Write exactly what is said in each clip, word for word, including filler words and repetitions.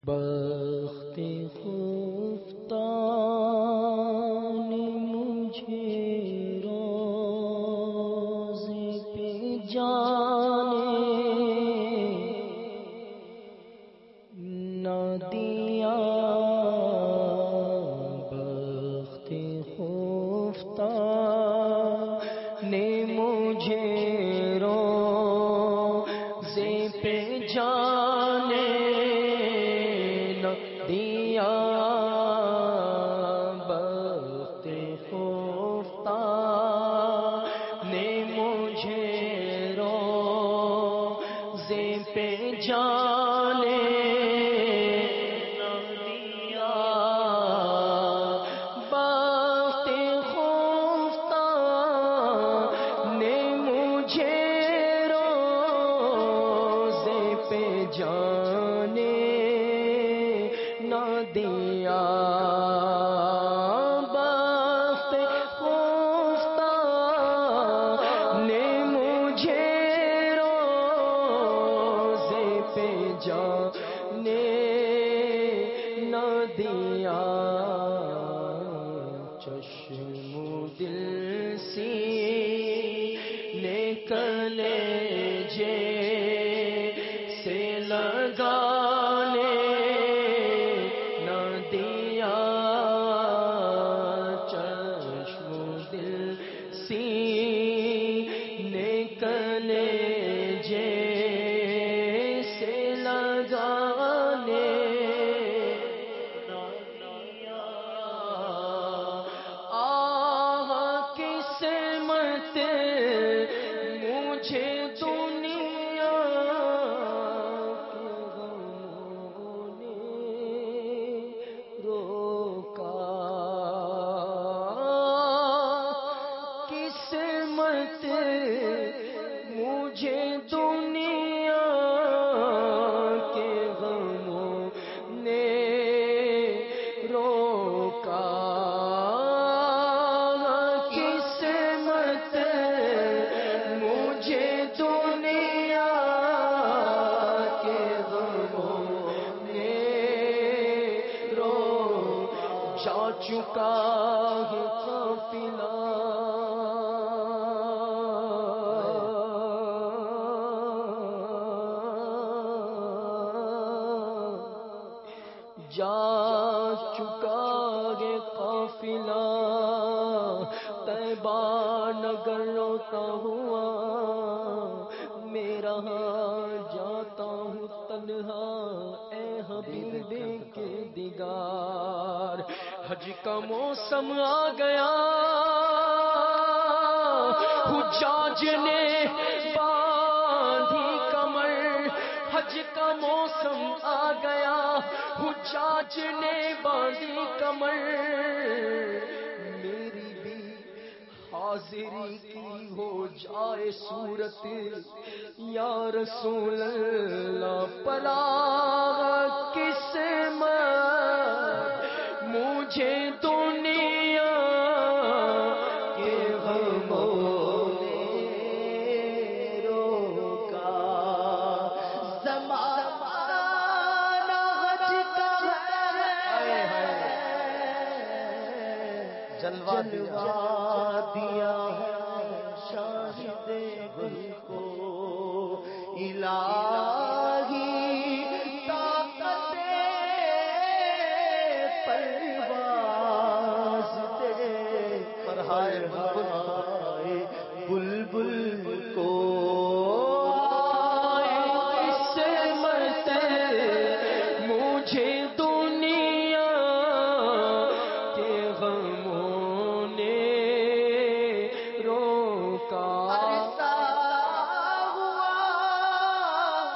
بخت خفتہ نے مجھے روزے پہ جانے نہ دیا، بخت خفتہ نے مجھے روزے پہ جانے دیا، بخت خفتہ نے مجھے روزے پہ جانے نہ دیا، بخت خفتہ نے مجھے روزے پہ جانے نہ دیا، بخت خفتہ نے مجھے روزے پہ جانے نہ دیا، چشم دل سینے کلیجے سے لگانے دیا، چشم دل سینے کلیجے سے لگانے نہ دیا، آہ قسمت مجھے دنیا کے غموں نے روکا، قسمت مجھے دنیا کے غموں نے روکا، قسمت مجھے دنیا کے غموں نے جا چکا ہے قافلہ، جا چکا ہے قافلہ، طیبہ نگر روتا ہوا میرا جاتا ہوں تنہا، اے حبیب کے دیدار، حج کا موسم آ گیا، حجاج نے باندھی کمر، حج کا موسم آ گیا، حجاج نے باندھی کمر، میری بھی حاضری کی ہو جائے صورت یا رسول اللہ، پلا قسمت مجھے دنیا کے غموں نے روکا، زمانہ حج کا ہے، جلوہ دیا ہے شاہد گل کو الہی، طاقت پرواز دے پر ہائے ہائے بلبل کو، قسمت مجھے دنیا کے غموں نے روکا،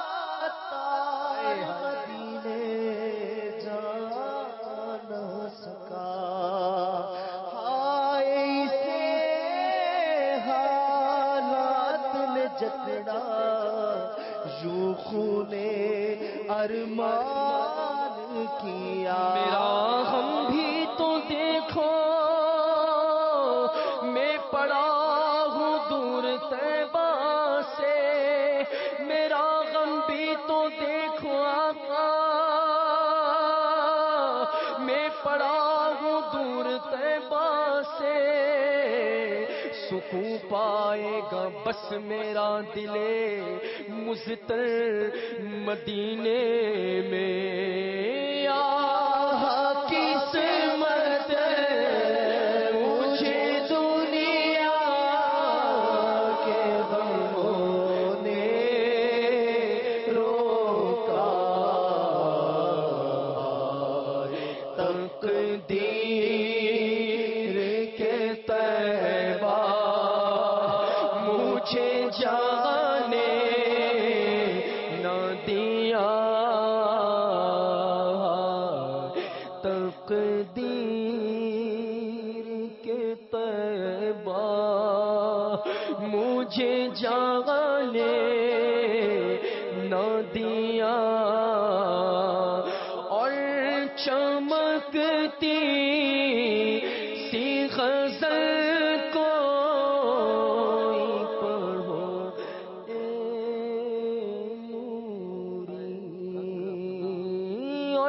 دور طیبہ سے سکون پائے گا بس میرا دل مضطر مدینے میں یا قسمت مجھے دنیا کے غموں نے روکا تقدیر کے طیبہ مجھے جانے نہ دیا تقدیر کے طیبہ مجھے جانے نہ دیا اور چمکتی سی غزل کو پڑھو اے نوری اور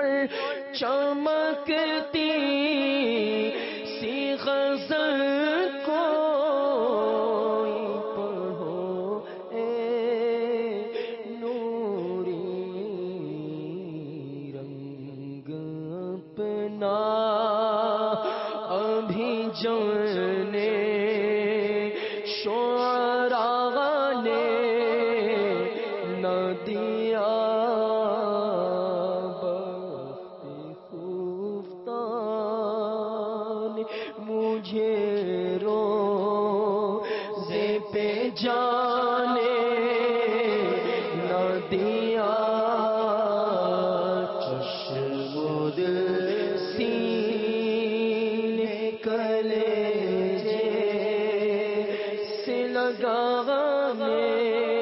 چمکتی سی غزل کو پڑھو اے نوری رنگ اپنا ابھی جانے شعراء نے نہ دیا مجھے روزے پہ جانے نہ دیا چشم دل سینے کلیجے سے لگانے